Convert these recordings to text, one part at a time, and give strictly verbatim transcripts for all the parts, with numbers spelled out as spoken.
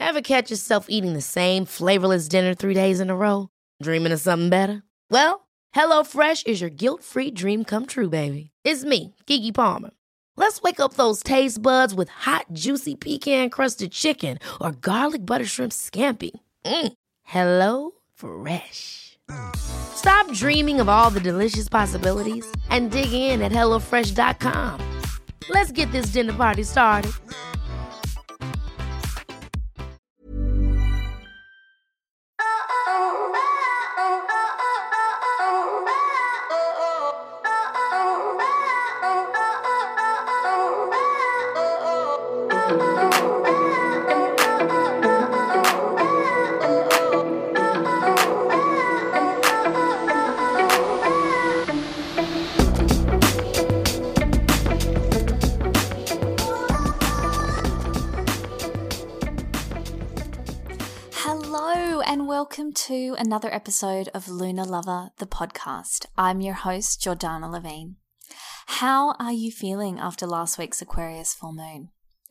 Ever catch yourself eating the same flavorless dinner three days in a row? Dreaming of something better? Well, HelloFresh is your guilt-free dream come true, baby. It's me, Keke Palmer. Let's wake up those taste buds with hot, juicy pecan-crusted chicken or garlic butter shrimp scampi. Mm. Hello Fresh. Stop dreaming of all the delicious possibilities and dig in at hello fresh dot com. Let's get this dinner party started. Welcome to another episode of Lunar Lover, the podcast. I'm your host, Jordana Levine. How are you feeling after last week's Aquarius full moon?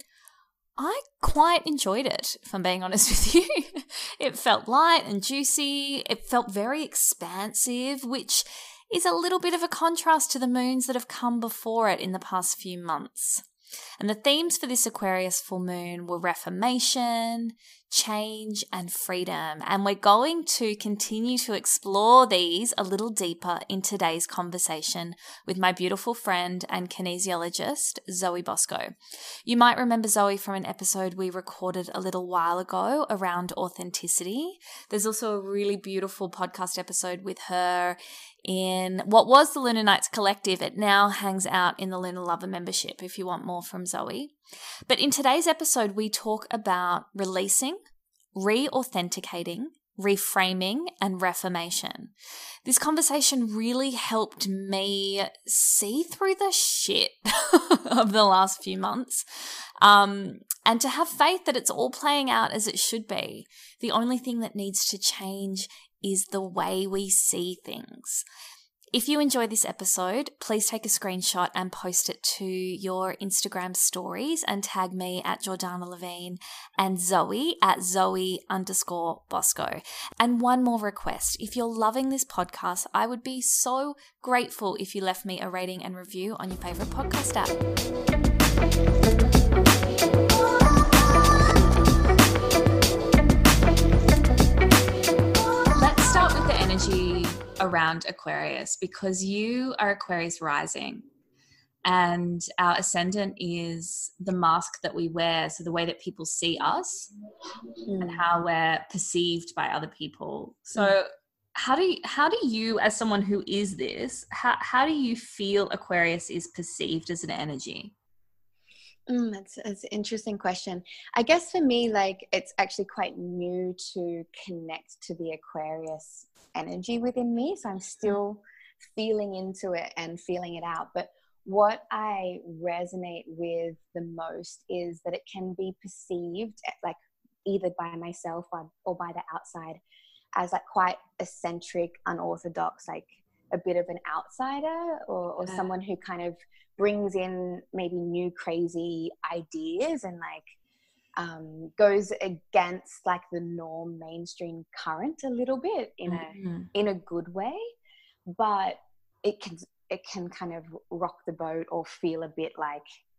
I quite enjoyed it, if I'm being honest with you. It felt light and juicy. It felt very expansive, which is a little bit of a contrast to the moons that have come before it in the past few months. And the themes for this Aquarius full moon were reformation, change, and freedom. And we're going to continue to explore these a little deeper in today's conversation with my beautiful friend and kinesiologist, Zoe Bosco. You might remember Zoe from an episode we recorded a little while ago around authenticity. There's also a really beautiful podcast episode with her in what was the Lunar Nights Collective. It now hangs out in the Lunar Lover membership if you want more from Zoe. But in today's episode, we talk about releasing, re-authenticating, reframing, and reformation. This conversation really helped me see through the shit of the last few months, um, and to have faith that it's all playing out as it should be. The only thing that needs to change is the way we see things. If you enjoy this episode, please take a screenshot and post it to your Instagram stories and tag me at Jordana Levine and Zoe at Zoe underscore Bosco. And one more request. If you're loving this podcast, I would be so grateful if you left me a rating and review on your favorite podcast app. Let's start with the energy around Aquarius, because you are Aquarius rising and our ascendant is the mask that we wear, so the way that people see us mm. and how we're perceived by other people. So mm. how do you, how do you, as someone who is this, how, how do you feel Aquarius is perceived as an energy? Mm, that's, that's an interesting question. I guess for me, like, it's actually quite new to connect to the Aquarius energy within me. So I'm still feeling into it and feeling it out. But what I resonate with the most is that it can be perceived like either by myself or, or by the outside as like quite eccentric, unorthodox, like a bit of an outsider or, or yeah. someone who kind of brings in maybe new crazy ideas and like um, goes against like the norm mainstream current a little bit in mm-hmm. a in a good way, but it can it can kind of rock the boat or feel a bit like,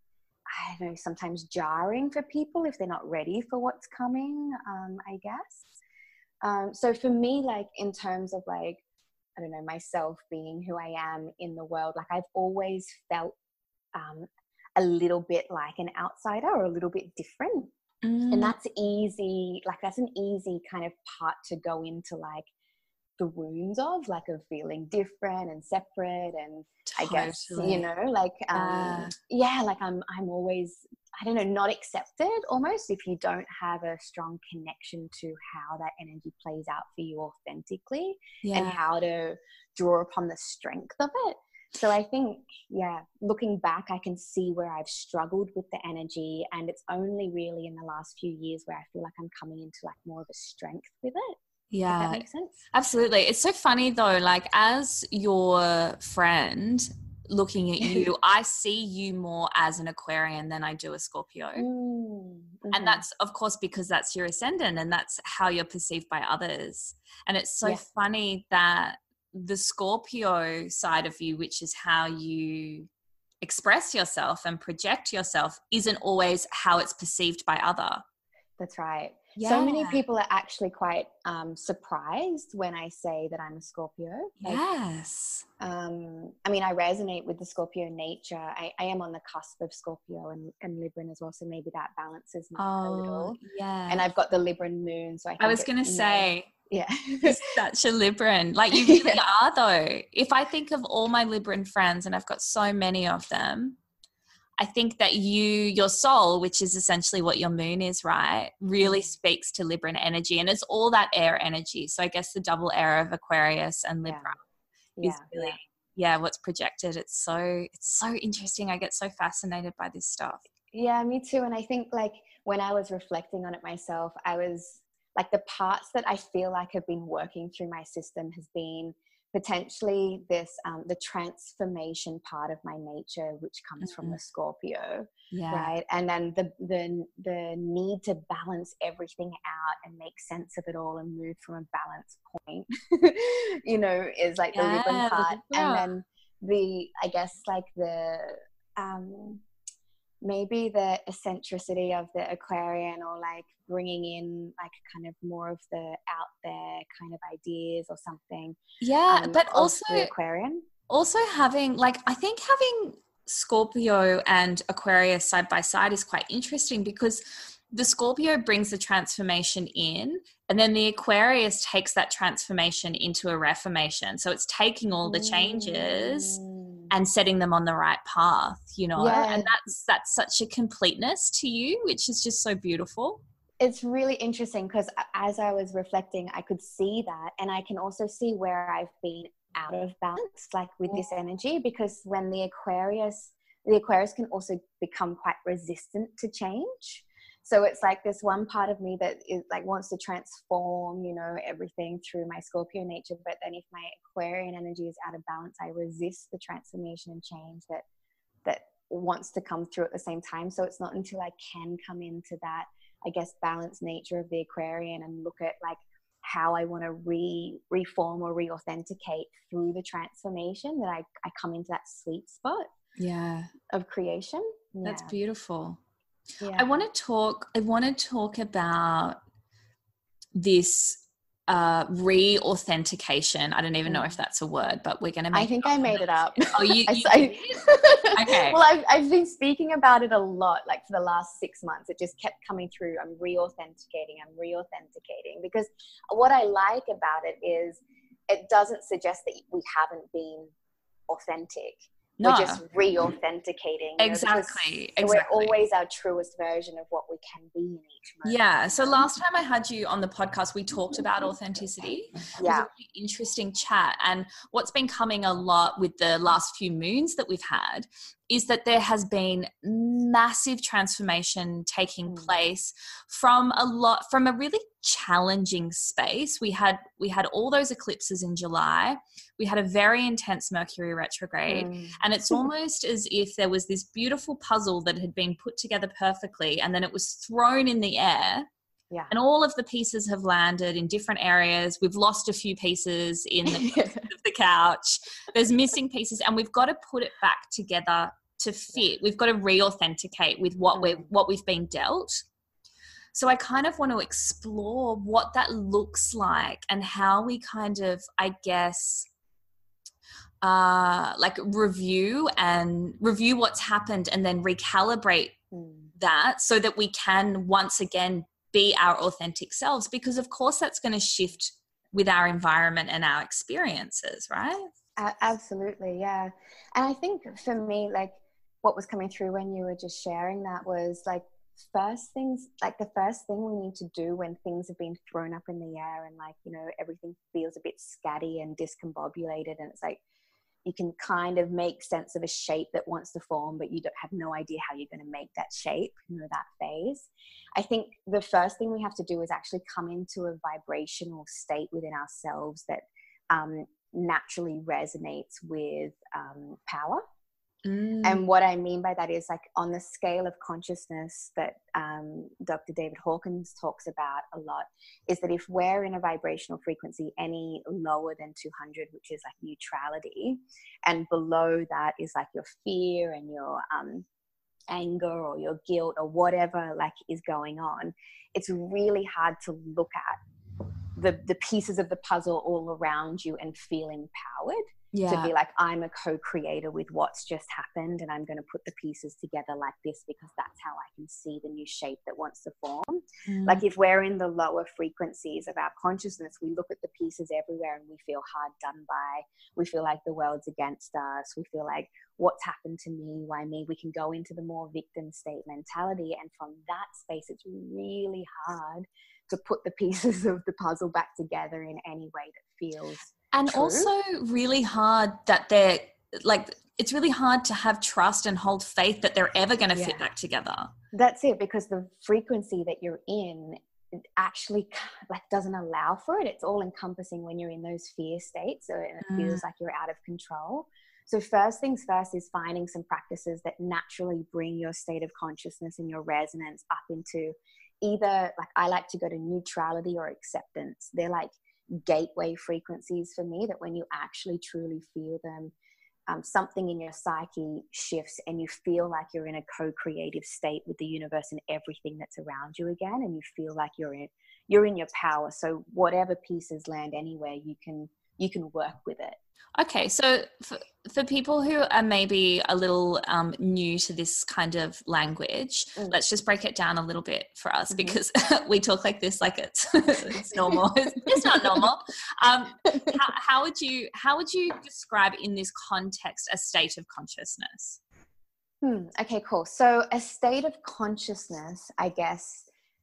I don't know, sometimes jarring for people if they're not ready for what's coming, um, I guess. Um, so for me, like in terms of like, I don't know, myself being who I am in the world, like I've always felt um, a little bit like an outsider or a little bit different. Mm. And that's easy, like that's an easy kind of part to go into like the wounds of, like of feeling different and separate and totally. I guess, you know, like, um, uh. yeah, like I'm, I'm always, I don't know, not accepted almost if you don't have a strong connection to how that energy plays out for you authentically yeah. and how to draw upon the strength of it. So I think, yeah, looking back, I can see where I've struggled with the energy, and it's only really in the last few years where I feel like I'm coming into like more of a strength with it. Yeah. If that makes sense. Absolutely. It's so funny though, like as your friend, looking at you, I see you more as an Aquarian than I do a Scorpio. Mm-hmm. And that's, of course, because that's your ascendant and that's how you're perceived by others. And it's so yeah. funny that the Scorpio side of you, which is how you express yourself and project yourself, isn't always how it's perceived by other. That's right. Yeah. So many people are actually quite um, surprised when I say that I'm a Scorpio. Like, yes. Um, I mean, I resonate with the Scorpio nature. I, I am on the cusp of Scorpio and, and Libran as well, so maybe that balances me oh, a little. Yeah. And I've got the Libran moon, so I. Think I was going to say. Yeah. You're such a Libran. Like you really yeah. are though. If I think of all my Libran friends, and I've got so many of them, I think that you, your soul, which is essentially what your moon is, right, really speaks to Libran energy. And it's all that air energy. So I guess the double air of Aquarius and Libra yeah. is yeah, really, yeah. yeah, what's projected. It's so, it's so interesting. I get so fascinated by this stuff. Yeah, me too. And I think like when I was reflecting on it myself, I was like the parts that I feel like have been working through my system has been potentially this, um, the transformation part of my nature, which comes mm-hmm. from the Scorpio, yeah. right? And then the, the, the need to balance everything out and make sense of it all and move from a balance point, you know, is like yeah, the Libran part. yeah. And then the, I guess like the, um, maybe the eccentricity of the Aquarian, or like bringing in like kind of more of the out there kind of ideas or something. Yeah, um, but also the Aquarian. Also having like, I think having Scorpio and Aquarius side by side is quite interesting, because the Scorpio brings the transformation in, and then the Aquarius takes that transformation into a reformation. So it's taking all the changes mm. and setting them on the right path, you know, yeah. and that's, that's such a completeness to you, which is just so beautiful. It's really interesting because as I was reflecting, I could see that, and I can also see where I've been out of balance, like with yeah. this energy, because when the Aquarius, the Aquarius can also become quite resistant to change. So it's like this one part of me that is like wants to transform, you know, everything through my Scorpio nature. But then if my Aquarian energy is out of balance, I resist the transformation and change that that wants to come through at the same time. So it's not until I can come into that, I guess, balanced nature of the Aquarian and look at like how I want to re reform or re-authenticate through the transformation that I, I come into that sweet spot yeah. of creation. Yeah. That's beautiful. Yeah. I want to talk, I want to talk about this uh, re-authentication. I don't even know if that's a word, but we're going to make I think I made it up. Oh, you, you I, did? Okay. Well, I've, I've been speaking about it a lot, like for the last six months. It just kept coming through. I'm re-authenticating, I'm re-authenticating. Because what I like about it is it doesn't suggest that we haven't been authentic. No. We're just re-authenticating. Exactly. Know, exactly. We're always our truest version of what we can be in each moment. Yeah. So last time I had you on the podcast, we talked about authenticity. Yeah. It was a really interesting chat. And what's been coming a lot with the last few moons that we've had is that there has been massive transformation taking mm. place from a lot, from a really challenging space. We had, we had all those eclipses in July. We had a very intense Mercury retrograde. Mm. And it's almost as if there was this beautiful puzzle that had been put together perfectly, and then it was thrown in the air. Yeah. And all of the pieces have landed in different areas. We've lost a few pieces in the, of the couch. There's missing pieces, and we've got to put it back together to fit. We've got to re-authenticate with what we're, what we've been dealt. So I kind of want to explore what that looks like and how we kind of, I guess, uh, like review and review what's happened and then recalibrate mm. that so that we can once again be our authentic selves, because of course that's going to shift with our environment and our experiences, right? Uh, absolutely. Yeah. And I think for me, like what was coming through when you were just sharing that was like first things, like the first thing we need to do when things have been thrown up in the air and like, you know, everything feels a bit scatty and discombobulated, and it's like, you can kind of make sense of a shape that wants to form, but you don't have no idea how you're going to make that shape, you know, that phase. I think the first thing we have to do is actually come into a vibrational state within ourselves that um, naturally resonates with um, power Mm. And what I mean by that is like on the scale of consciousness that um, Doctor David Hawkins talks about a lot, is that if we're in a vibrational frequency any lower than two hundred, which is like neutrality, and below that is like your fear and your um, anger or your guilt or whatever like is going on, it's really hard to look at the, the pieces of the puzzle all around you and feel empowered. Yeah. To be like, I'm a co-creator with what's just happened, and I'm going to put the pieces together like this because that's how I can see the new shape that wants to form. Mm. Like if we're in the lower frequencies of our consciousness, we look at the pieces everywhere and we feel hard done by. We feel like the world's against us. We feel like, what's happened to me? Why me? We can go into the more victim state mentality. And from that space, it's really hard to put the pieces of the puzzle back together in any way that feels And true. also really hard that they're like, it's really hard to have trust and hold faith that they're ever going to Yeah. fit back together. That's it, because the frequency that you're in actually like doesn't allow for it. It's all encompassing when you're in those fear states, so it Mm. feels like you're out of control. So first things first is finding some practices that naturally bring your state of consciousness and your resonance up into either, like I like to go to neutrality or acceptance. They're like gateway frequencies for me, that when you actually truly feel them, um, something in your psyche shifts and you feel like you're in a co-creative state with the universe and everything that's around you again, and you feel like you're in you're in your power. So whatever pieces land anywhere, you can you can work with it. Okay, so for, for people who are maybe a little um, new to this kind of language, Mm. let's just break it down a little bit for us, Mhm. because we talk like this, like it's it's normal. It's, it's not normal. Um, how, how would you how would you describe in this context a state of consciousness? Hmm. Okay, cool. So a state of consciousness, I guess,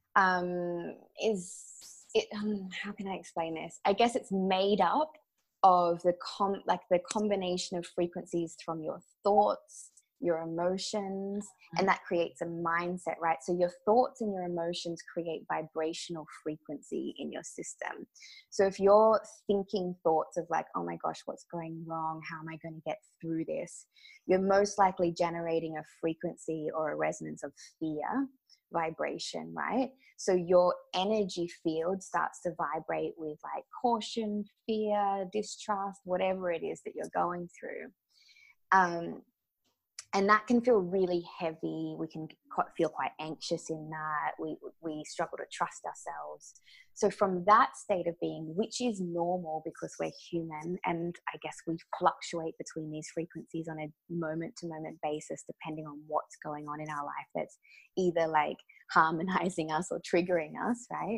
um, is it. Um, how can I explain this? I guess it's made up of the com like the combination of frequencies from your thoughts, your emotions, and that creates a mindset, right? So your thoughts and your emotions create vibrational frequency in your system. So if you're thinking thoughts of like, oh my gosh, what's going wrong? How am I going to get through this? You're most likely generating a frequency or a resonance of fear vibration, right? So your energy field starts to vibrate with like caution, fear, distrust, whatever it is that you're going through. Um, and that can feel really heavy. We can feel quite anxious in that. We, we struggle to trust ourselves. So from that state of being, which is normal because we're human, and I guess we fluctuate between these frequencies on a moment to moment basis, depending on what's going on in our life that's either like harmonizing us or triggering us, right?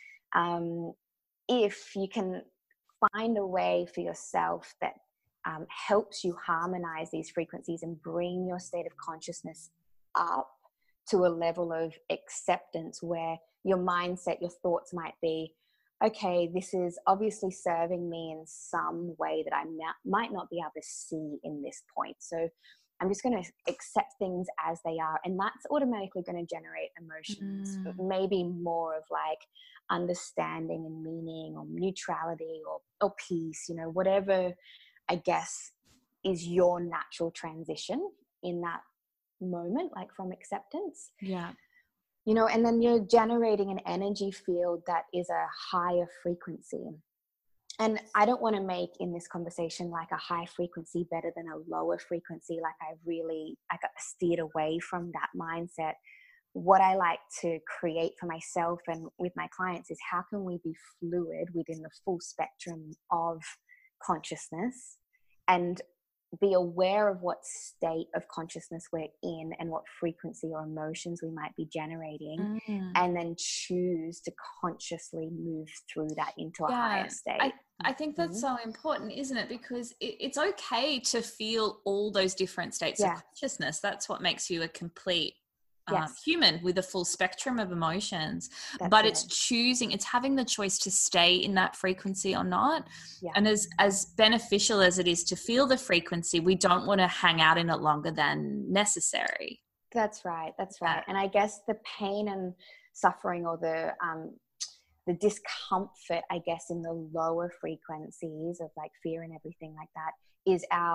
Um, if you can find a way for yourself that um, helps you harmonize these frequencies and bring your state of consciousness up to a level of acceptance where your mindset, your thoughts might be, okay, this is obviously serving me in some way that I might not be able to see in this point. So I'm just going to accept things as they are. And that's automatically going to generate emotions, Mm. maybe more of like understanding and meaning or neutrality or, or peace, you know, whatever, I guess, is your natural transition in that moment, like from acceptance. Yeah. You know, and then you're generating an energy field that is a higher frequency. And I don't want to make in this conversation like a high frequency better than a lower frequency. Like I really, I got steered away from that mindset. What I like to create for myself and with my clients is how can we be fluid within the full spectrum of consciousness and be aware of what state of consciousness we're in and what frequency or emotions we might be generating, Mm. and then choose to consciously move through that into a Yeah, higher state. I, I think that's Mhm. so important, isn't it? Because it, it's okay to feel all those different states Yeah. of consciousness. That's what makes you a complete um, Yes. human with a full spectrum of emotions. That's but it. it's choosing, it's having the choice to stay in that frequency or not. Yeah. And as, as beneficial as it is to feel the frequency, we don't want to hang out in it longer than necessary. That's right. That's Yeah. right. And I guess the pain and suffering or the um, the discomfort, I guess, in the lower frequencies of like fear and everything like that is our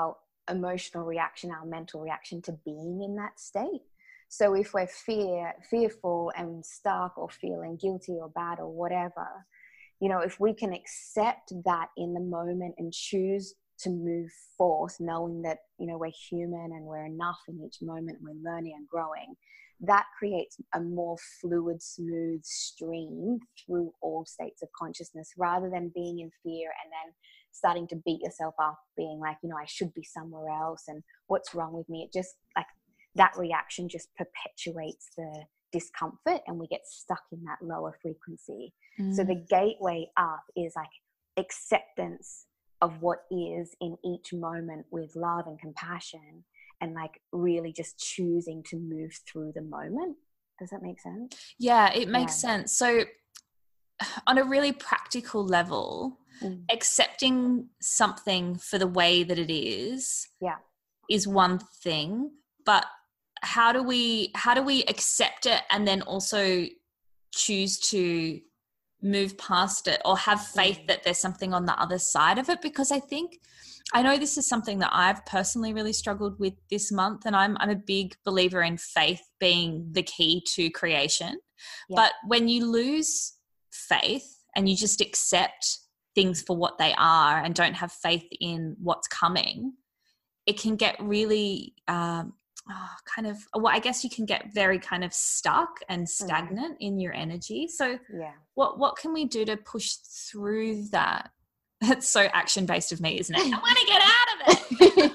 emotional reaction, our mental reaction to being in that state. So if we're fear, fearful and stuck or feeling guilty or bad or whatever, you know, if we can accept that in the moment and choose to move forth, knowing that, you know, we're human and we're enough in each moment, we're learning and growing, that creates a more fluid, smooth stream through all states of consciousness, rather than being in fear and then starting to beat yourself up, being like, you know, I should be somewhere else and what's wrong with me. It just, like, that reaction just perpetuates the discomfort and we get stuck in that lower frequency. Mm. So the gateway up is like acceptance of what is in each moment with love and compassion, and like really just choosing to move through the moment. Does that make sense? Yeah, it makes yeah. sense. So on a really practical level, mm. accepting something for the way that it is yeah. is one thing, but how do we how do we accept it and then also choose to move past it, or have faith mm. that there's something on the other side of it? Because I think, I know this is something that I've personally really struggled with this month, and I'm I'm a big believer in faith being the key to creation. Yeah. But when you lose faith and you just accept things for what they are and don't have faith in what's coming, it can get really um, oh, kind of, well, I guess you can get very kind of stuck and stagnant mm. in your energy. So yeah. what what can we do to push through that? It's so action-based of me, isn't it? I want to get out of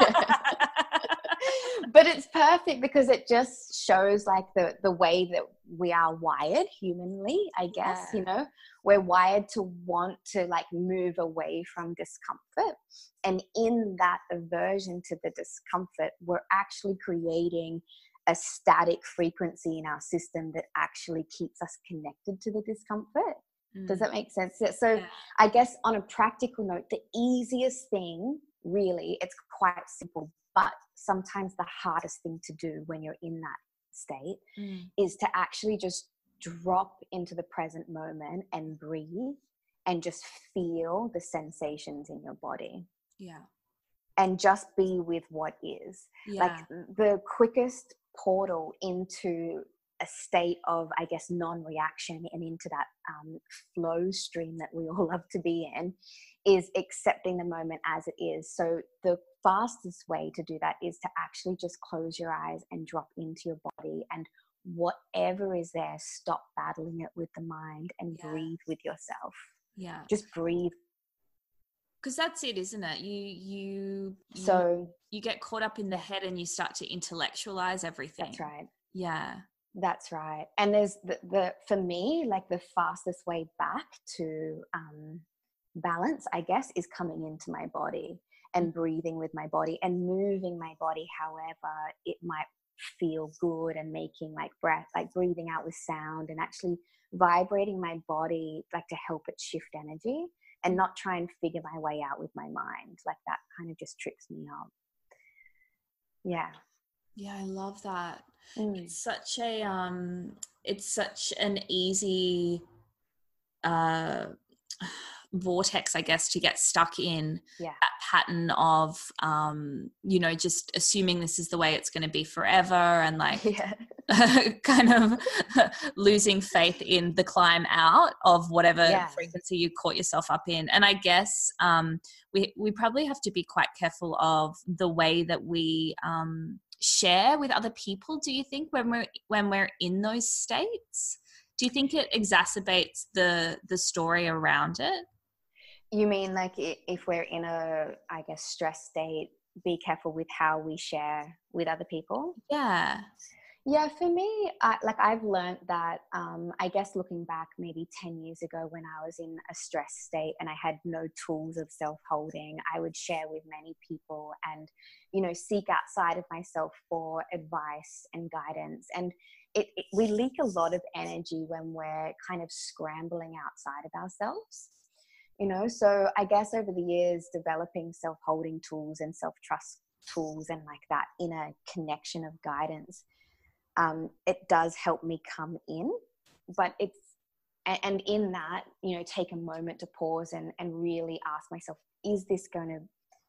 it. But it's perfect because it just shows like the, the way that we are wired humanly, I guess, yeah. you know, we're wired to want to like move away from discomfort. And in that aversion to the discomfort, we're actually creating a static frequency in our system that actually keeps us connected to the discomfort. Mm. Does that make sense? So yeah. I guess on a practical note, the easiest thing, really, it's quite simple, but sometimes the hardest thing to do when you're in that state mm. is to actually just drop into the present moment and breathe and just feel the sensations in your body. Yeah. And just be with what is. Yeah. Like the quickest portal into a state of, I guess, non-reaction and into that um, flow stream that we all love to be in is accepting the moment as it is. So the fastest way to do that is to actually just close your eyes and drop into your body, and whatever is there, stop battling it with the mind and yeah. breathe with yourself. Yeah. Just breathe. Because that's it, isn't it? You, you, so you, you get caught up in the head and you start to intellectualize everything. That's right. Yeah. That's right. And there's the, the for me, like the fastest way back to um, balance, I guess, is coming into my body and breathing with my body and moving my body however it might feel good, and making like breath, like breathing out with sound and actually vibrating my body like to help it shift energy, and not try and figure my way out with my mind. Like that kind of just trips me up. Yeah. Yeah, I love that. Mm. It's such a um it's such an easy uh vortex, I guess, to get stuck in. Yeah. That pattern of um you know, just assuming this is the way it's going to be forever, and like yeah. kind of losing faith in the climb out of whatever yeah. frequency you caught yourself up in. And I guess um we we probably have to be quite careful of the way that we um share with other people. Do you think when we're when we're in those states, do you think it exacerbates the the story around it? You mean like if we're in a, I guess, stress state, be careful with how we share with other people? Yeah. Yeah, for me, I, like I've learned that, um, I guess looking back maybe ten years ago when I was in a stress state and I had no tools of self-holding, I would share with many people and, you know, seek outside of myself for advice and guidance. And it, it, we leak a lot of energy when we're kind of scrambling outside of ourselves, you know. So I guess over the years, developing self-holding tools and self-trust tools and like that inner connection of guidance, Um, it does help me come in, but it's, and in that, you know, take a moment to pause and, and really ask myself, is this going to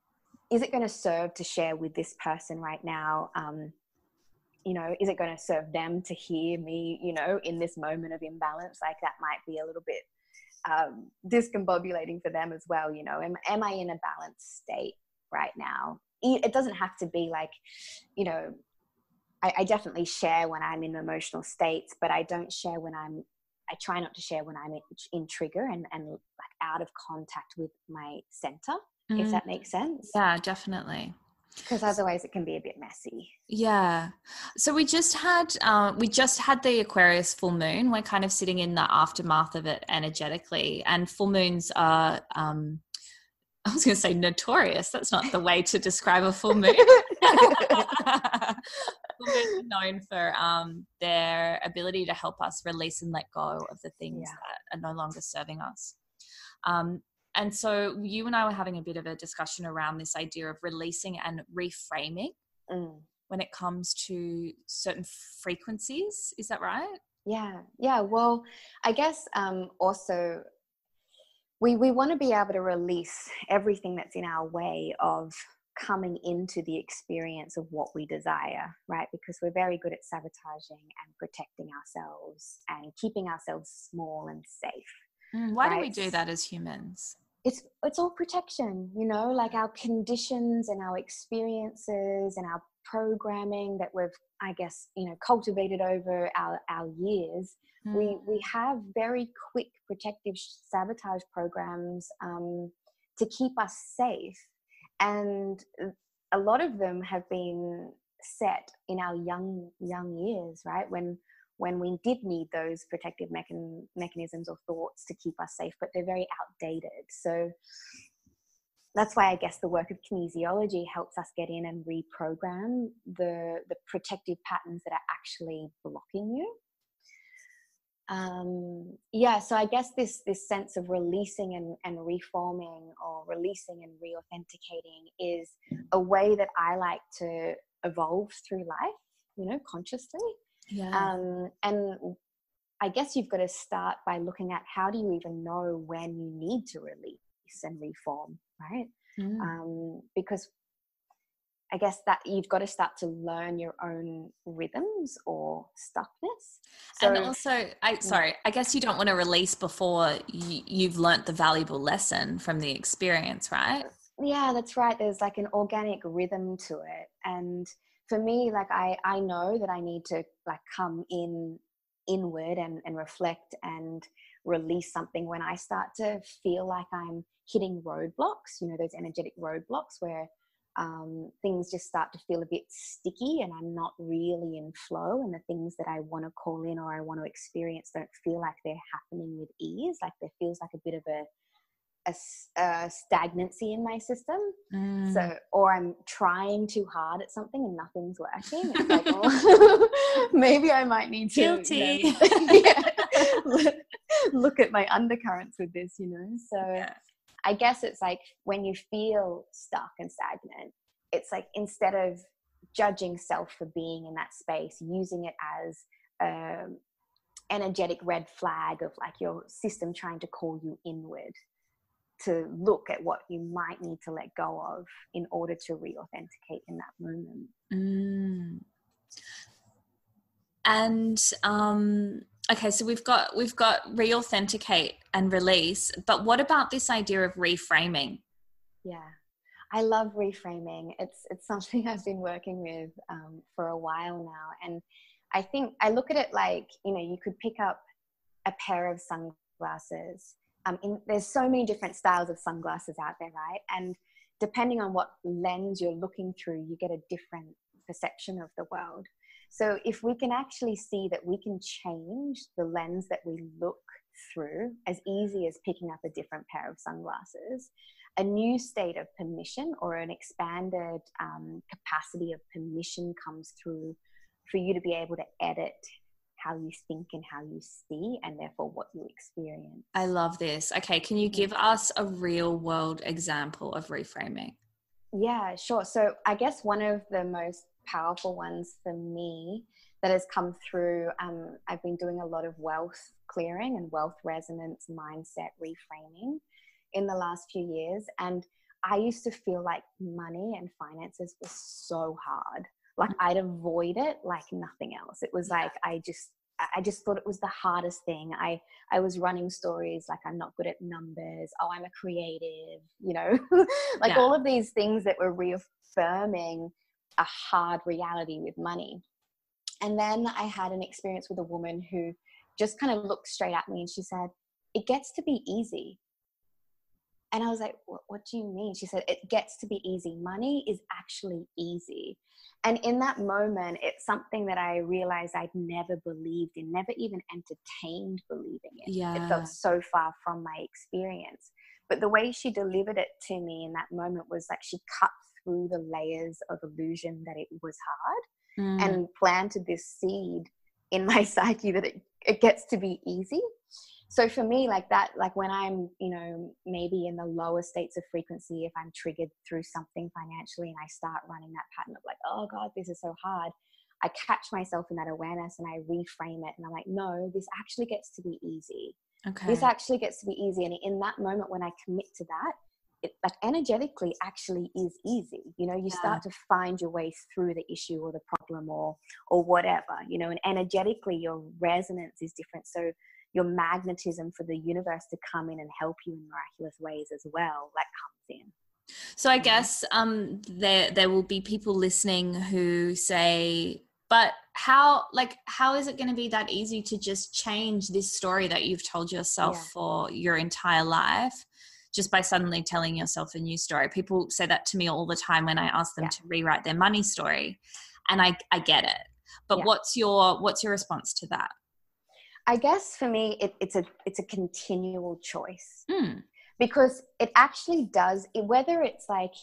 is it going to serve to share with this person right now? Um, you know, is it going to serve them to hear me, you know, in this moment of imbalance? Like that might be a little bit um, discombobulating for them as well. You know, am, am I in a balanced state right now? It doesn't have to be like, you know, I, I definitely share when I'm in emotional states, but I don't share when I'm, I try not to share when I'm in, in trigger and, and like out of contact with my center, mm. if that makes sense. Yeah, definitely. Because otherwise it can be a bit messy. Yeah. So we just had, uh, we just had the Aquarius full moon. We're kind of sitting in the aftermath of it energetically, and full moons are, um, I was going to say notorious. That's not the way to describe a full moon. Full moons are known for um, their ability to help us release and let go of the things yeah. that are no longer serving us. Um, and so you and I were having a bit of a discussion around this idea of releasing and reframing mm. when it comes to certain frequencies. Is that right? Yeah. Yeah. Well, I guess um, also we, we want to be able to release everything that's in our way of coming into the experience of what we desire, right? Because we're very good at sabotaging and protecting ourselves and keeping ourselves small and safe. Mm, why right? do we do that as humans? It's it's all protection, you know, like our conditions and our experiences and our programming that we've, I guess, you know, cultivated over our, our years. Mm. We we have very quick protective sabotage programs um, to keep us safe. And a lot of them have been set in our young young years, right? When when we did need those protective mechan- mechanisms or thoughts to keep us safe, but they're very outdated. So that's why I guess the work of kinesiology helps us get in and reprogram the, the protective patterns that are actually blocking you. Um, yeah, so I guess this this sense of releasing and, and reforming or releasing and reauthenticating is a way that I like to evolve through life, you know, consciously. Yeah. Um, and I guess you've got to start by looking at how do you even know when you need to release and reform, right? Mm. Um, because I guess that you've got to start to learn your own rhythms or stuckness. So, and also, I sorry, I guess you don't want to release before you, you've learnt the valuable lesson from the experience, right? Yeah, that's right. There's like an organic rhythm to it. And for me, like I, I know that I need to like come in inward and, and reflect and release something when I start to feel like I'm hitting roadblocks, you know, those energetic roadblocks where um, things just start to feel a bit sticky and I'm not really in flow, and the things that I want to call in or I want to experience don't feel like they're happening with ease. Like there feels like a bit of a A, a stagnancy in my system. Mm. So, or I'm trying too hard at something and nothing's working. It's like, oh, maybe I might need to Guilty. You know, yeah, look, look at my undercurrents with this, you know? So yeah. I guess it's like when you feel stuck and stagnant, it's like instead of judging self for being in that space, using it as an energetic red flag of like your system trying to call you inward to look at what you might need to let go of in order to re-authenticate in that moment. Mm. And um, okay, so we've got we've got re-authenticate and release, but what about this idea of reframing? Yeah, I love reframing. It's it's something I've been working with um, for a while now, and I think I look at it like, you know, you could pick up a pair of sunglasses. Um, in, there's so many different styles of sunglasses out there, right? And depending on what lens you're looking through, you get a different perception of the world. So if we can actually see that we can change the lens that we look through as easy as picking up a different pair of sunglasses, a new state of permission or an expanded um, capacity of permission comes through for you to be able to edit how you think and how you see, and therefore what you experience. I love this. Okay, can you give us a real world example of reframing? Yeah, sure. So I guess one of the most powerful ones for me that has come through, um, I've been doing a lot of wealth clearing and wealth resonance mindset reframing in the last few years. And I used to feel like money and finances was so hard. Like I'd avoid it like nothing else. It was like, I just, I just thought it was the hardest thing. I, I was running stories like I'm not good at numbers. Oh, I'm a creative, you know, like yeah. all of these things that were reaffirming a hard reality with money. And then I had an experience with a woman who just kind of looked straight at me and she said, it gets to be easy. And I was like, what, what do you mean? She said, it gets to be easy. Money is actually easy. And in that moment, it's something that I realized I'd never believed in, never even entertained believing in. Yeah. It felt so far from my experience. But the way she delivered it to me in that moment was like she cut through the layers of illusion that it was hard mm. and planted this seed in my psyche that it, it gets to be easy. So for me, like that, like when I'm, you know, maybe in the lower states of frequency, if I'm triggered through something financially and I start running that pattern of like, oh God, this is so hard, I catch myself in that awareness and I reframe it. And I'm like, no, this actually gets to be easy. Okay. This actually gets to be easy. And in that moment, when I commit to that, it like energetically actually is easy. You know, you yeah. start to find your way through the issue or the problem or, or whatever, you know, and energetically your resonance is different. So your magnetism for the universe to come in and help you in miraculous ways as well, that comes in. So I guess um, there there will be people listening who say, but how, like, how is it going to be that easy to just change this story that you've told yourself yeah. for your entire life just by suddenly telling yourself a new story? People say that to me all the time when I ask them yeah. to rewrite their money story, and I, I get it. But yeah. what's your what's your response to that? I guess for me, it, it's a it's a continual choice mm. because it actually does, whether it's like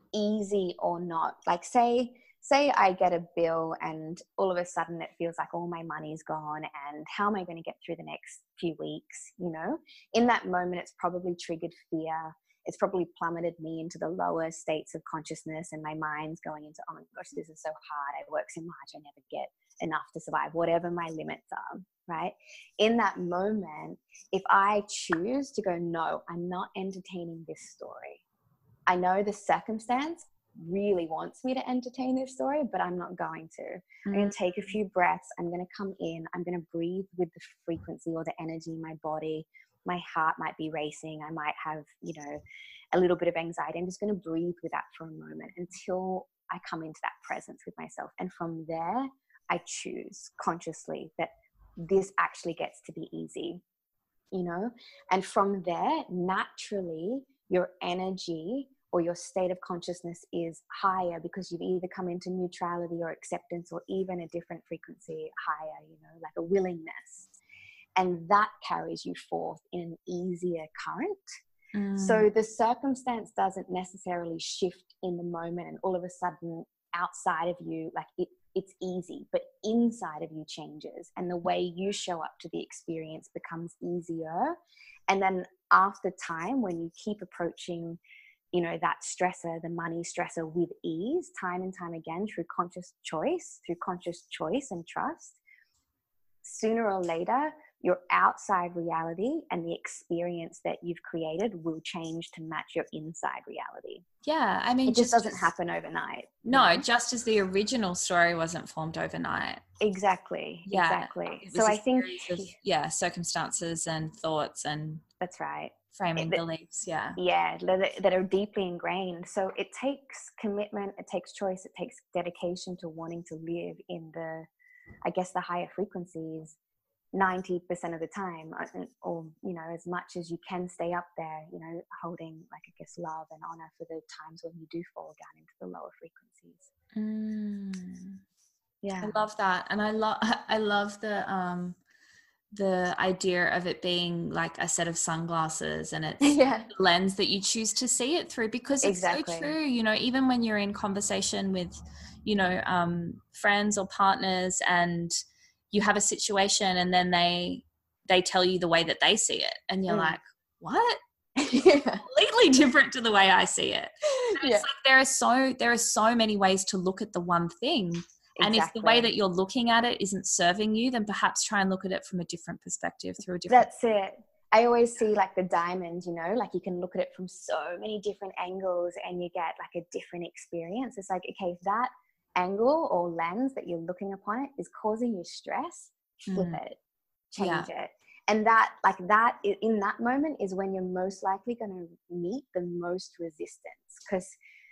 easy or not. Like say say I get a bill and all of a sudden it feels like all my money's gone and how am I going to get through the next few weeks? You know, in that moment, it's probably triggered fear. It's probably plummeted me into the lower states of consciousness and my mind's going into, oh my gosh, this is so hard. I work so much. I never get enough to survive, whatever my limits are, right? In that moment, if I choose to go, no, I'm not entertaining this story. I know the circumstance really wants me to entertain this story, but I'm not going to. Mm-hmm. I'm going to take a few breaths. I'm going to come in. I'm going to breathe with the frequency or the energy in my body. My heart might be racing. I might have, you know, a little bit of anxiety. I'm just going to breathe with that for a moment until I come into that presence with myself. And from there, I choose consciously that this actually gets to be easy, you know? And from there, naturally, your energy or your state of consciousness is higher because you've either come into neutrality or acceptance or even a different frequency higher, you know, like a willingness. And that carries you forth in an easier current. Mm. So the circumstance doesn't necessarily shift in the moment and all of a sudden outside of you, like it, it's easy, but inside of you changes and the way you show up to the experience becomes easier. And then after time, when you keep approaching, you know, that stressor, the money stressor with ease, time and time again, through conscious choice, through conscious choice and trust, sooner or later, your outside reality and the experience that you've created will change to match your inside reality. Yeah, I mean, it just, just doesn't happen overnight. No, just as the original story wasn't formed overnight. Exactly. Yeah, exactly. So I think, of, yeah, circumstances and thoughts and that's right. Framing it, beliefs. Yeah. Yeah, that, that are deeply ingrained. So it takes commitment, it takes choice, it takes dedication to wanting to live in the, I guess, the higher frequencies. ninety percent of the time, or, you know, as much as you can stay up there, you know, holding, like, I guess, love and honor for the times when you do fall down into the lower frequencies. Mm. Yeah. I love that. And I love, I love the, um, the idea of it being like a set of sunglasses and it's yeah. the lens that you choose to see it through, because it's exactly. so true. You know, even when you're in conversation with, you know, um, friends or partners and you have a situation and then they they tell you the way that they see it and you're mm. like, what? yeah. Completely different to the way I see it. And yeah. it's like there are so there are so many ways to look at the one thing. Exactly. And if the way that you're looking at it isn't serving you, then perhaps try and look at it from a different perspective, through a different That's it. I always see like the diamond, you know, like you can look at it from so many different angles and you get like a different experience. It's like, okay, if that angle or lens that you're looking upon it is causing you stress, flip Mm. it, change Yeah. it. And that, like that, in that moment is when you're most likely going to meet the most resistance, because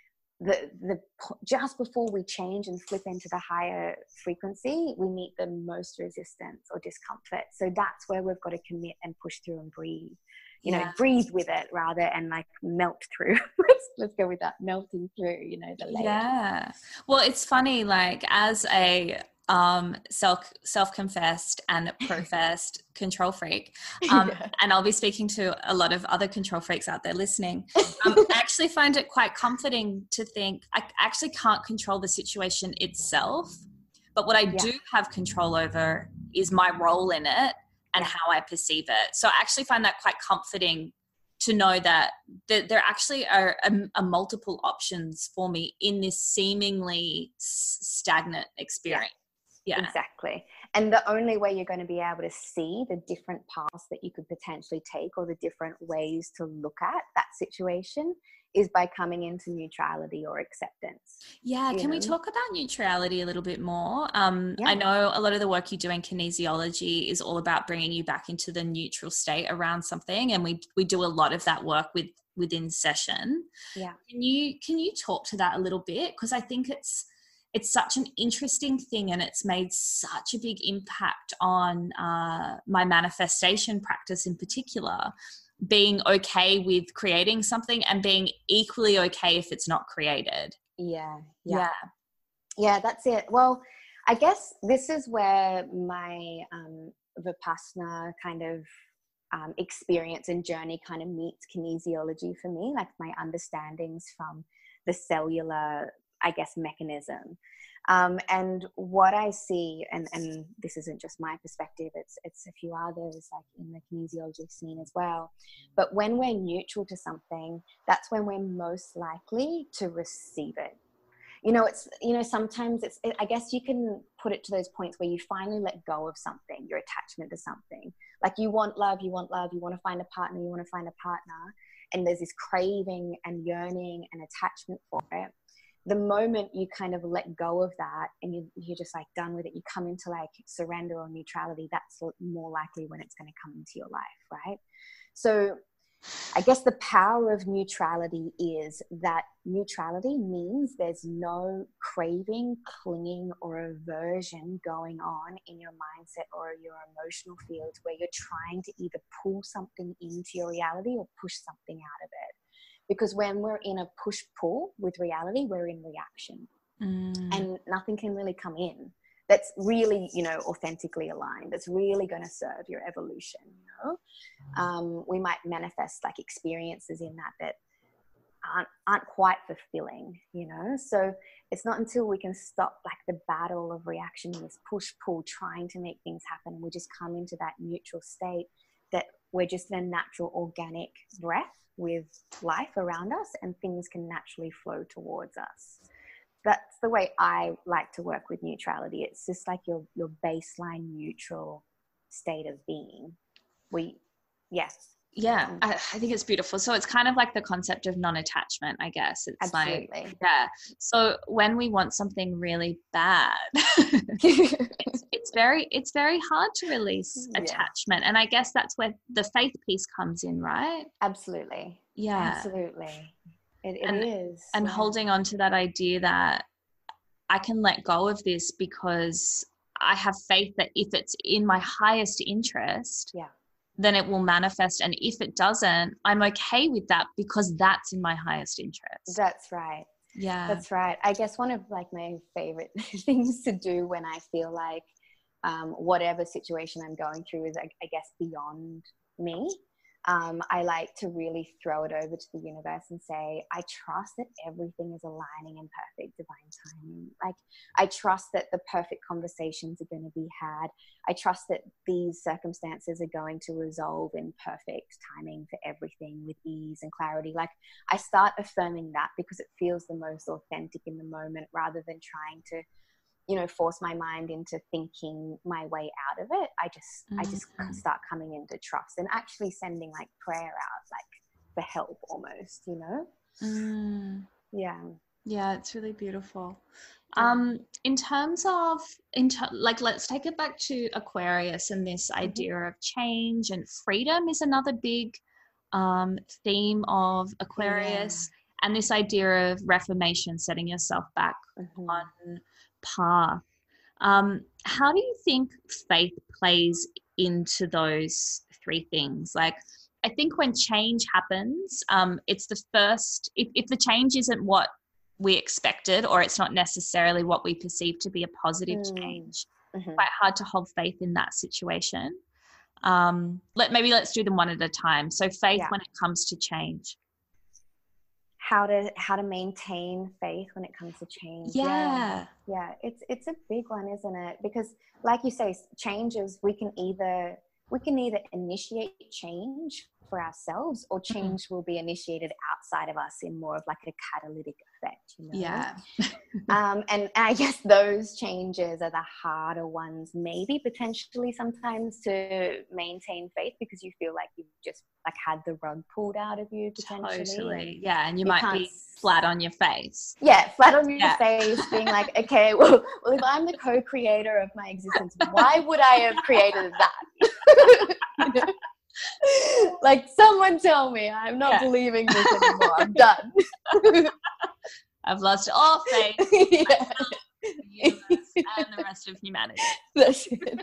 the the just before we change and flip into the higher frequency, we meet the most resistance or discomfort. So that's where we've got to commit and push through and breathe. You know, Yeah. breathe with it rather and like melt through. let's, let's go with that, melting through. You know, the layers. Yeah. Well, it's funny. Like as a um self self-confessed and professed control freak, um Yeah. and I'll be speaking to a lot of other control freaks out there listening, um, I actually find it quite comforting to think I actually can't control the situation itself, but what I Yeah. do have control over is my role in it and Yeah. how I perceive it. So I actually find that quite comforting to know that th- there actually are a, a multiple options for me in this seemingly s- stagnant experience. Yeah. Exactly. And the only way you're going to be able to see the different paths that you could potentially take or the different ways to look at that situation is by coming into neutrality or acceptance. Yeah. Can know? we talk about neutrality a little bit more? Um, Yeah. I know a lot of the work you do in kinesiology is all about bringing you back into the neutral state around something. And we, we do a lot of that work with within session. Yeah. Can you, can you talk to that a little bit? Because I think it's, it's such an interesting thing and it's made such a big impact on uh, my manifestation practice in particular, being okay with creating something and being equally okay if it's not created. Yeah. Yeah. Yeah. Yeah, that's it. Well, I guess this is where my um, Vipassana kind of um, experience and journey kind of meets kinesiology for me, like my understandings from the cellular, I guess, mechanism. Um, and what I see, and, and this isn't just my perspective, it's it's a few others like in the kinesiology scene as well. But when we're neutral to something, that's when we're most likely to receive it. You know, it's, you know, sometimes it's, I guess you can put it to those points where you finally let go of something, your attachment to something. Like you want love, you want love, you want to find a partner, you want to find a partner. And there's this craving and yearning and attachment for it. The moment you kind of let go of that and you, you're just like done with it, you come into like surrender or neutrality, that's more likely when it's going to come into your life, right? So I guess the power of neutrality is that neutrality means there's no craving, clinging, or aversion going on in your mindset or your emotional fields where you're trying to either pull something into your reality or push something out of it. Because when we're in a push-pull with reality, we're in reaction. Mm. And nothing can really come in that's really, you know, authentically aligned, that's really going to serve your evolution, you know? Um, we might manifest like experiences in that that aren't, aren't quite fulfilling, you know? So it's not until we can stop like the battle of reaction and this push-pull trying to make things happen, and we just come into that neutral state that we're just in a natural organic breath with life around us and things can naturally flow towards us. That's the way I like to work with neutrality. It's just like your your baseline neutral state of being. We, yes. Yeah, I, I think it's beautiful. So it's kind of like the concept of non-attachment, I guess. It's Absolutely. like, yeah. So when we want something really bad, it's, it's very, it's very hard to release Yeah. attachment. And I guess that's where the faith piece comes in, right? Absolutely. Yeah. Absolutely. It, it and, is. And yeah. holding on to that idea that I can let go of this because I have faith that if it's in my highest interest, yeah. then it will manifest. And if it doesn't, I'm okay with that because that's in my highest interest. That's right. Yeah. That's right. I guess one of like my favorite things to do when I feel like um, whatever situation I'm going through is, I, I guess, beyond me. Um, I like to really throw it over to the universe and say, I trust that everything is aligning in perfect divine timing. Like, I trust that the perfect conversations are going to be had. I trust that these circumstances are going to resolve in perfect timing for everything with ease and clarity. Like, I start affirming that because it feels the most authentic in the moment rather than trying to you know, force my mind into thinking my way out of it. I just, mm-hmm. I just start coming into trust and actually sending like prayer out, like for help almost, you know? Mm. Yeah. Yeah, it's really beautiful. Yeah. Um, in terms of, in ter- like, let's take it back to Aquarius and this mm-hmm. idea of change and freedom is another big um, theme of Aquarius. Yeah. And this idea of reformation, setting yourself back mm-hmm. on path. Um, how do you think faith plays into those three things? Like, I think when change happens, um, it's the first, if, if the change isn't what we expected, or it's not necessarily what we perceive to be a positive mm. change, mm-hmm. quite hard to hold faith in that situation. Um, let maybe let's do them one at a time. So faith yeah. when it comes to change. How to how to maintain faith when it comes to change. Yeah. yeah. Yeah, it's it's a big one, isn't it? Because like you say, changes, we can either we can either initiate change for ourselves, or change mm-hmm. will be initiated outside of us in more of like a catalytic effect, you know? Yeah. um, and I guess those changes are the harder ones, maybe potentially sometimes to maintain faith, because you feel like you've just like had the rug pulled out of you potentially. Totally. Yeah. And you, you might be flat on your face. Yeah. Flat on your yeah. face, being like, okay, well, well, if I'm the co-creator of my existence, why would I have created that? You know? Like, someone tell me, I'm not yeah. believing this anymore. I'm done. I've lost all faith yeah. in the universe and the rest of humanity. That's it.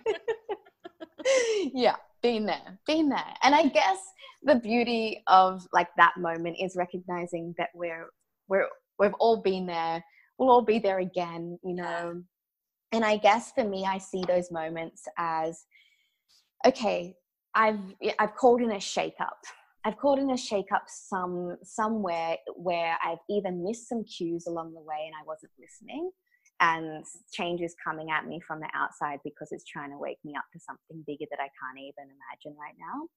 Yeah, been there, been there. And I guess the beauty of like that moment is recognizing that we're we're we've all been there. We'll all be there again, you know. Yeah. And I guess for me, I see those moments as, okay, I've I've called in a shake-up. I've called in a shake-up some somewhere where I've either missed some cues along the way and I wasn't listening, and change is coming at me from the outside because it's trying to wake me up to something bigger that I can't even imagine right now.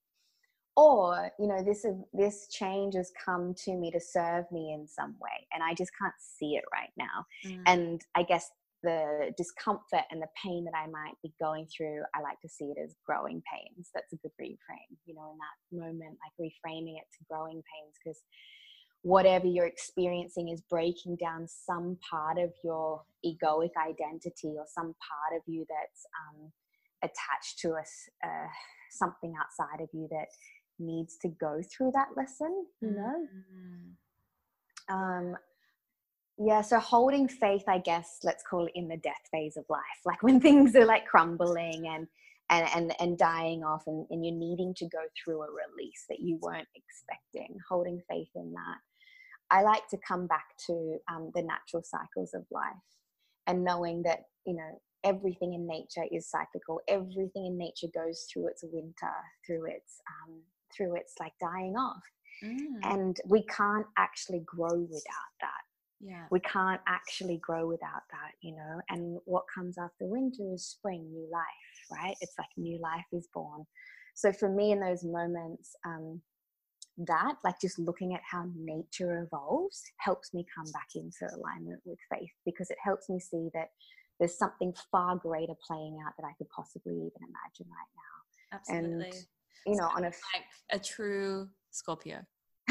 Or, you know, this this change has come to me to serve me in some way, and I just can't see it right now. Mm. And I guess the discomfort and the pain that I might be going through, I like to see it as growing pains. That's a good reframe, you know, in that moment, like reframing it to growing pains, because whatever you're experiencing is breaking down some part of your egoic identity, or some part of you that's um, attached to us, uh, something outside of you that needs to go through that lesson, you know? Mm-hmm. Um, Yeah, so holding faith, I guess, let's call it in the death phase of life, like when things are like crumbling and and and, and dying off, and, and you're needing to go through a release that you weren't expecting, holding faith in that. I like to come back to um, the natural cycles of life, and knowing that, you know, everything in nature is cyclical. Everything in nature goes through its winter, through its, um, through its like dying off. Mm. And we can't actually grow without that. Yeah. We can't actually grow without that, you know. And what comes after winter is spring, new life, right? It's like new life is born. So for me, in those moments, um, that, like just looking at how nature evolves, helps me come back into alignment with faith, because it helps me see that there's something far greater playing out that I could possibly even imagine right now. Absolutely. And, you know, so on a like a true Scorpio.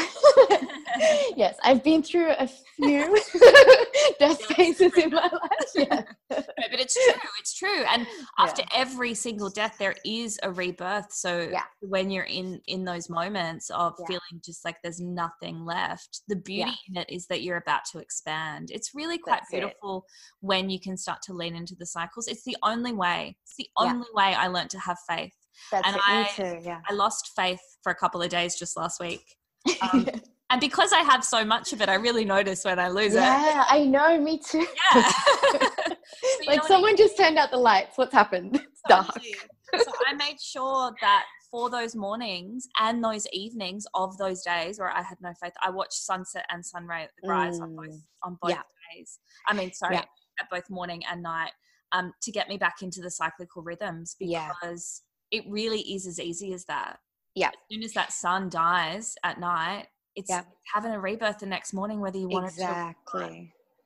Yes, I've been through a few death phases in my life. Yeah. No, but it's true. It's true. And after yeah. every single death, there is a rebirth. So yeah. when you're in in those moments of yeah. feeling just like there's nothing left, the beauty yeah. in it is that you're about to expand. It's really quite That's beautiful it. When you can start to lean into the cycles. It's the only way. It's the only yeah. way I learned to have faith. That's and it. I, Me too. Yeah. I lost faith for a couple of days just last week. Um, and because I have so much of it, I really notice when I lose yeah, it. Yeah, I know, me too. Yeah. So like someone I mean? just turned out the lights. What's happened? It's dark. So I made sure that for those mornings and those evenings of those days where I had no faith, I watched sunset and sunrise mm. on both on both yeah. days. I mean, sorry, yeah. at both morning and night, um, to get me back into the cyclical rhythms, because yeah. it really is as easy as that. Yeah. As soon as that sun dies at night, it's yeah. having a rebirth the next morning, whether you want exactly. it to.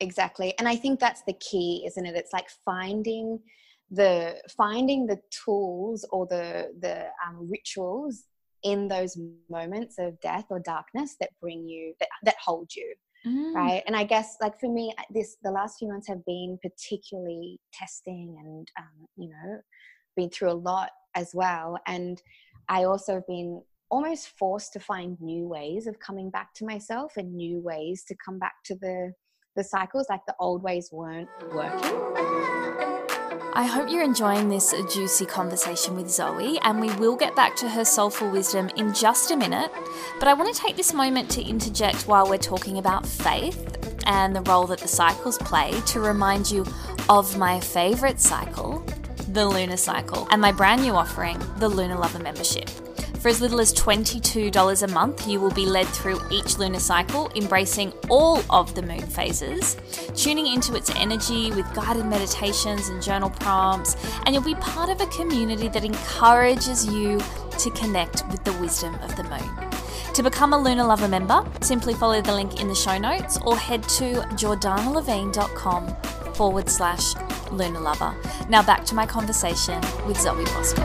exactly. And I think that's the key, isn't it? It's like finding the finding the tools or the the um, rituals in those moments of death or darkness that bring you that, that hold you. Mm. Right. And I guess, like, for me, this the last few months have been particularly testing, and um, you know, been through a lot as well. And I also have been almost forced to find new ways of coming back to myself, and new ways to come back to the the cycles. Like, the old ways weren't working. I hope you're enjoying this juicy conversation with Zoe, and we will get back to her soulful wisdom in just a minute. But I want to take this moment to interject while we're talking about faith and the role that the cycles play, to remind you of my favourite cycle, the lunar cycle, and my brand new offering, the Lunar Lover membership. For as little as twenty-two dollars a month, you will be led through each lunar cycle, embracing all of the moon phases, tuning into its energy with guided meditations and journal prompts, and you'll be part of a community that encourages you to connect with the wisdom of the moon. To become a Lunar Lover member, simply follow the link in the show notes or head to jordanalevine.com forward slash Lunar Lover. Now back to my conversation with Zoe Bosco.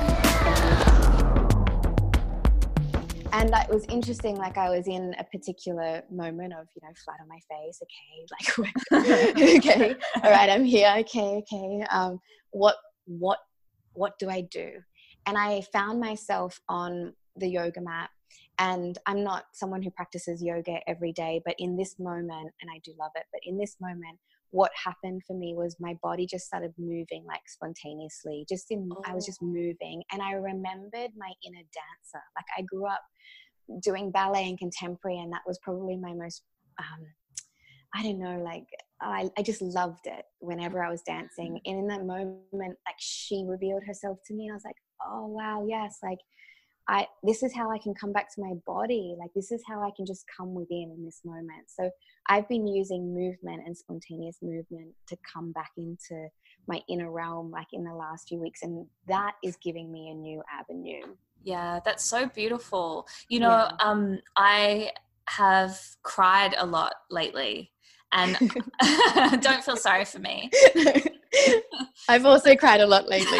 And it was interesting, like, I was in a particular moment of, you know, flat on my face, okay, like, okay, all right, I'm here, okay, okay, um, what, what, what do I do? And I found myself on the yoga mat, and I'm not someone who practices yoga every day, but in this moment, and I do love it, but in this moment, what happened for me was my body just started moving, like, spontaneously, just in, oh. I was just moving. And I remembered my inner dancer. Like, I grew up doing ballet and contemporary, and that was probably my most, um, I don't know, like, I, I just loved it whenever I was dancing. And in that moment, like, she revealed herself to me, and I was like, oh, wow, yes, like, I, this is how I can come back to my body. Like, this is how I can just come within in this moment. So I've been using movement and spontaneous movement to come back into my inner realm, like, in the last few weeks. And that is giving me a new avenue. Yeah, that's so beautiful. You know, yeah. um, I have cried a lot lately, and don't feel sorry for me. I've also cried a lot lately.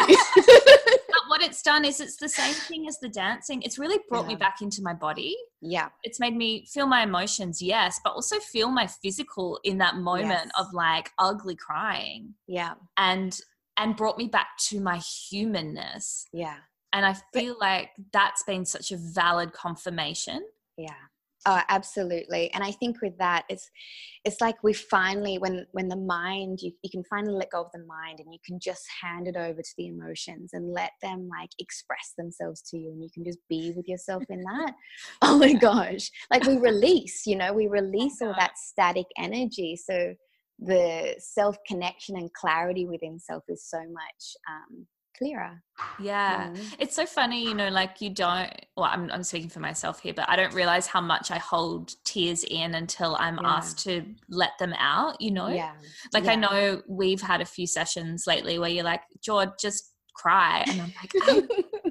But what it's done is it's the same thing as the dancing. It's really brought yeah. me back into my body. Yeah. It's made me feel my emotions, yes, but also feel my physical in that moment yes. of, like, ugly crying. Yeah. And and brought me back to my humanness. Yeah. And I feel but, like that's been such a valid confirmation. Yeah. Oh, absolutely. And I think with that, it's it's like we finally, when when the mind, you, you can finally let go of the mind, and you can just hand it over to the emotions and let them, like, express themselves to you, and you can just be with yourself in that. Oh my gosh. Like, we release, you know, we release all that static energy. So the self-connection and clarity within self is so much um clearer. Yeah. Mm. It's so funny, you know, like, you don't, well, I'm I'm speaking for myself here, but I don't realize how much I hold tears in until I'm yeah. asked to let them out, you know? Yeah. Like, yeah. I know we've had a few sessions lately where you're like, George, just cry. And I'm like, I'm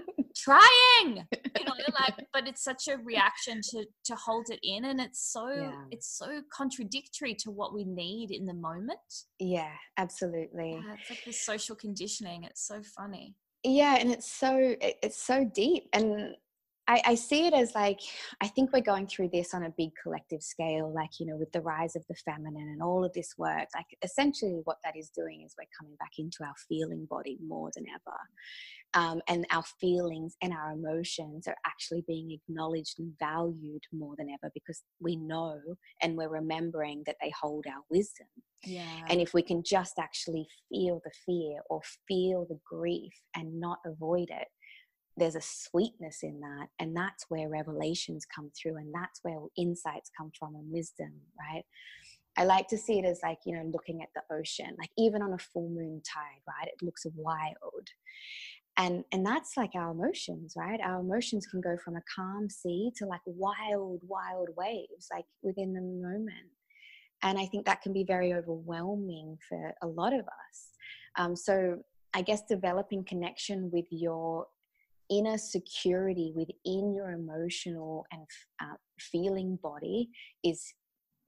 trying, you know, like, but it's such a reaction to, to hold it in. And it's so, yeah. it's so contradictory to what we need in the moment. Yeah, absolutely. Yeah, it's like this social conditioning. It's so funny. Yeah. And it's so, it, it's so deep. And I, I see it as, like, I think we're going through this on a big collective scale, like, you know, with the rise of the feminine and all of this work. Like, essentially what that is doing is we're coming back into our feeling body more than ever. Um, and our feelings and our emotions are actually being acknowledged and valued more than ever, because we know and we're remembering that they hold our wisdom. Yeah. And if we can just actually feel the fear or feel the grief and not avoid it, there's a sweetness in that. And that's where revelations come through, and that's where insights come from, and wisdom, right? I like to see it as, like, you know, looking at the ocean, like, even on a full moon tide, right? It looks wild. And and that's like our emotions, right? Our emotions can go from a calm sea to, like, wild, wild waves, like, within the moment. And I think that can be very overwhelming for a lot of us. Um, so I guess developing connection with your inner security within your emotional and uh, feeling body is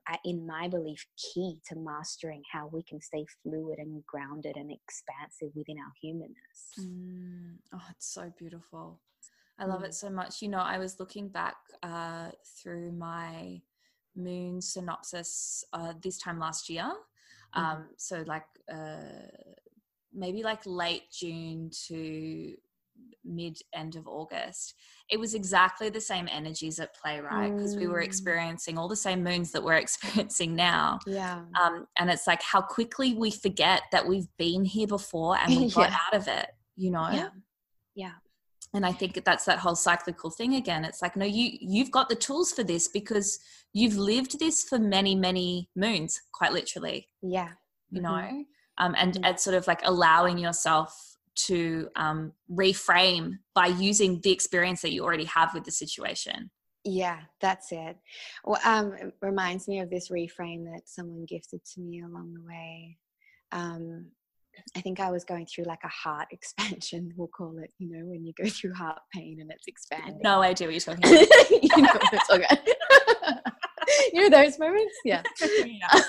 in my belief, key to mastering how we can stay fluid and grounded and expansive within our humanness. Mm. Oh, it's so beautiful. I love Mm. it so much. You know, I was looking back uh, through my moon synopsis uh, this time last year. Um, Mm-hmm. So like uh, maybe like late June to mid end of August. It was exactly the same energies at play, right? Because we were Mm. experiencing all the same moons that we're experiencing now. Yeah. Um, and it's like how quickly we forget that we've been here before and we got Yeah. out of it, you know? Yeah. Yeah. And I think that's that whole cyclical thing again. It's like, no, you, you've got the tools for this because you've lived this for many, many moons, quite literally, Yeah. you Mm-hmm. know, um, and, Mhm. and sort of like allowing yourself to um, reframe by using the experience that you already have with the situation. Yeah, that's it. Well, um, it reminds me of this reframe that someone gifted to me along the way. Um, I think I was going through like a heart expansion, we'll call it, you know, when you go through heart pain and it's expanding. No idea what you're talking about. You know what I'm talking about. You know those moments? Yeah. Yeah.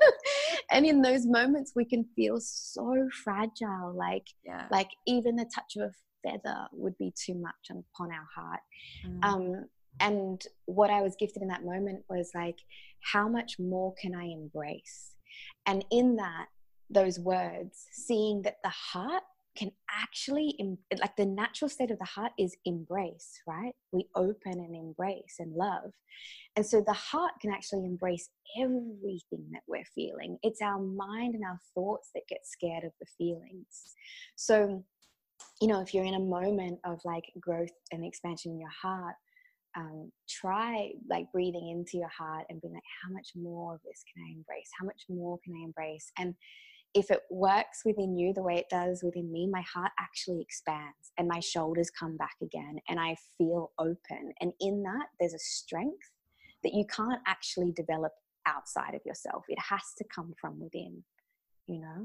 And in those moments, we can feel so fragile, like, Yeah. like even the touch of a feather would be too much upon our heart. Mm. Um, and what I was gifted in that moment was like, how much more can I embrace? And in that, those words, seeing that the heart can actually, like the natural state of the heart is embrace, right? We open and embrace and love. And so the heart can actually embrace everything that we're feeling. It's our mind and our thoughts that get scared of the feelings. So, you know, if you're in a moment of like growth and expansion in your heart, um, try like breathing into your heart and being like, how much more of this can I embrace? How much more can I embrace? And if it works within you the way it does within me, my heart actually expands and my shoulders come back again and I feel open. And in that, there's a strength that you can't actually develop outside of yourself. It has to come from within, you know?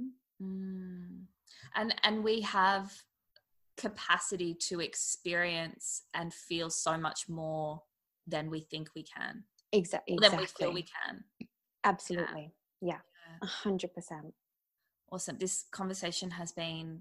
Mm. And and we have capacity to experience and feel so much more than we think we can. Exa- exactly. Than we feel we can. Absolutely. Yeah. A hundred percent. Awesome. This conversation has been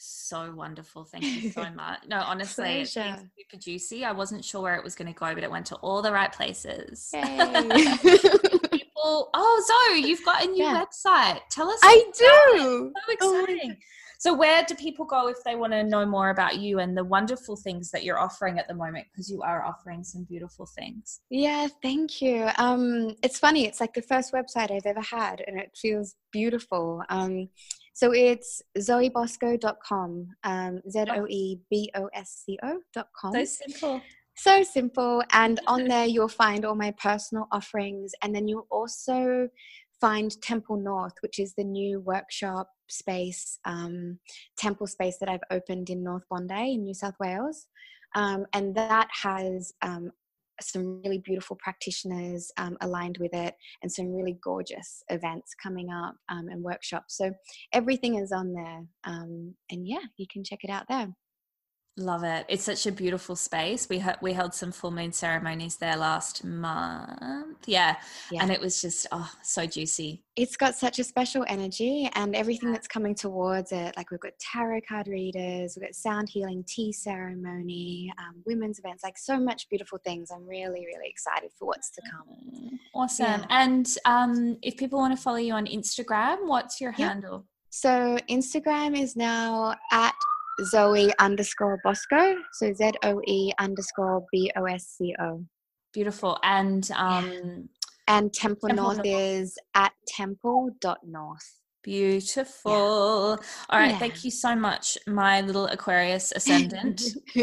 so wonderful. Thank you so much. No, honestly, it's been super juicy. I wasn't sure where it was going to go, but it went to all the right places. Hey. People, oh, Zoe, you've got a new yeah. website. Tell us. I do. So exciting. Oh, so where do people go if they want to know more about you and the wonderful things that you're offering at the moment? Because you are offering some beautiful things. Yeah, thank you. Um, it's funny. It's like the first website I've ever had and it feels beautiful. Um, so it's zoe bosco dot com, um, Z O E B O S C O dot com. So simple. So simple. And on there, you'll find all my personal offerings. And then you'll also find Temple North, which is the new workshop space, um, temple space that I've opened in North Bondi in New South Wales. Um, and that has um, some really beautiful practitioners um, aligned with it and some really gorgeous events coming up um, and workshops. So everything is on there. Um, and yeah, you can check it out there. Love it. It's such a beautiful space. We ha- we held some full moon ceremonies there last month. Yeah. yeah. And it was just, oh, so juicy. It's got such a special energy and everything yeah. that's coming towards it. Like we've got tarot card readers, we've got sound healing, tea ceremony, um, women's events, like so much beautiful things. I'm really, really excited for what's to come. Awesome. Yeah. And um, if people want to follow you on Instagram, what's your yeah. handle? So Instagram is now at Zoe underscore Bosco. So Z O E underscore B O S C O. Beautiful. And um, yeah. and Temple, Temple North, North is at temple dot north. Beautiful. Yeah. All right. Yeah. Thank you so much, my little Aquarius ascendant.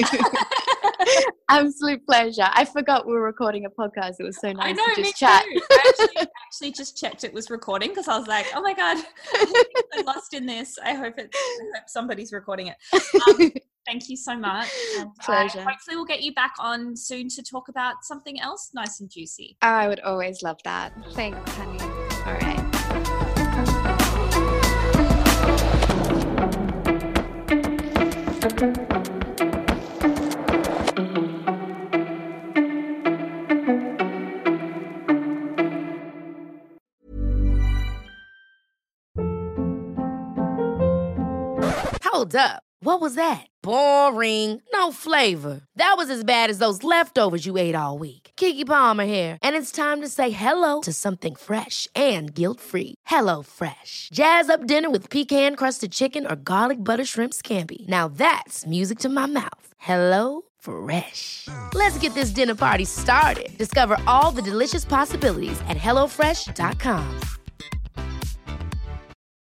Absolute pleasure. I forgot we were recording a podcast. It was so nice I know, to just me chat. Too. I actually, actually just checked it was recording because I was like, oh my God, I'm lost in this. I hope it's I hope somebody's recording it. Um, thank you so much. And, pleasure. Uh, hopefully we'll get you back on soon to talk about something else nice and juicy. I would always love that. Thanks, honey. All right. Hold up. What was that? Boring. No flavor. That was as bad as those leftovers you ate all week. Keke Palmer here, and it's time to say hello to something fresh and guilt-free. Hello Fresh. Jazz up dinner with pecan-crusted chicken or garlic butter shrimp scampi. Now that's music to my mouth. Hello Fresh. Let's get this dinner party started. Discover all the delicious possibilities at hello fresh dot com.